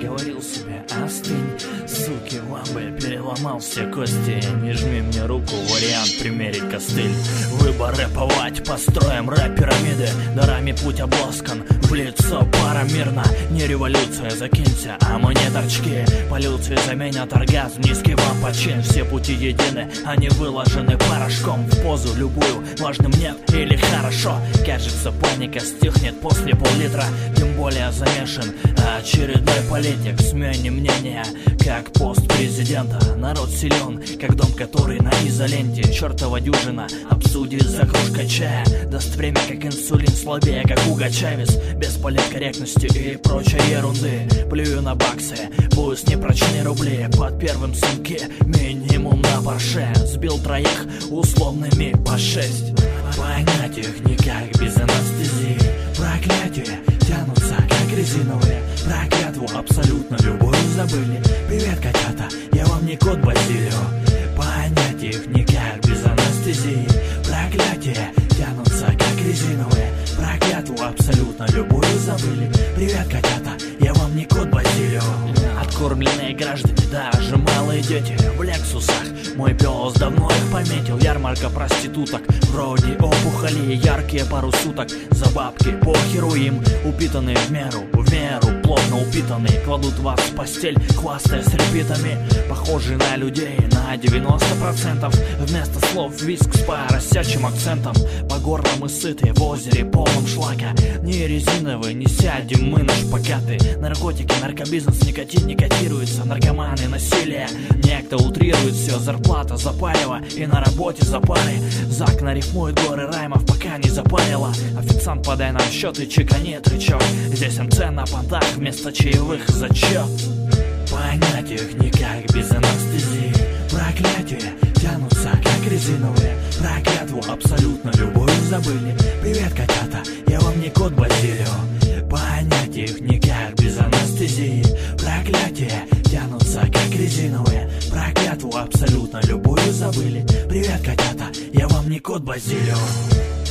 говорил себе: остынь, суки, ламбы, переломал все кости. Не жми мне руку, вариант примерить костыль. Выбор рэповать, построим рэп-пирамиды. Дарами путь обласкан, в лицо пара мирно. Не революция, закинься, а мы не торчки. Полюции заменят оргазм, низкий вам почин. Все пути едины, они выложены порошком. В позу любую, важным нет или хорошо. Кажется, паника стихнет после пол-литра. Тем более замешан очередной политик. Смене мнения, как пост президента. Народ силен, как дом, который на изоленте. Чертова дюжина обсудит за кружкой чая. Даст время, как инсулин, слабее, как Уго Чавес. Без политкорректности и прочей ерунды. Плюю на баксы, пусть не прочные рубли. Под первым сумки минимум на Порше. Сбил троих условными по 6. Понять их никак без анестезии. Проклятия тянутся как резиновые. Про клятву абсолютно любую забыли. Привет, котята, я вам не кот Базилио. Понять их никак без анестезии. Проклятия тянутся как резиновые. Про клятву абсолютно любую забыли. Привет, котята, я вам не кот Базилио. Откормленные граждане, даже малые дети в лексусах. Мой пес давно их пометил. Ярмарка проституток, вроде опухоли. Яркие пару суток за бабки, похеру им. Упитанные в меру, плотно упитанные. Кладут вас в постель, хвастая с репитами. Похожие на людей на 90%. Вместо слов виск с поросячим акцентом. По горло мы сыты, в озере полном шлака. Не резиновые, не сядем мы на шпагаты. Наркотики, наркобизнес, никотин не котируется. Наркоманы, насилие, некто утрирует все. Зарплата за палево и на работе за пары. Зак нарифмует горы раймов, пока не запарило. Официант, подай нам счет и чеканет рычаг. Здесь МЦ на понтах, вместо чаевых зачет. Понять их никак без анестезии. Проклятия тянутся как резиновые. Про клятву абсолютно любую забыли. Привет, котята, я вам не кот Базилио. Понять их никак без анестезии. Проклятия тянутся как резиновые. Про клятву абсолютно любую забыли. Привет, котята, я вам не кот Базилио.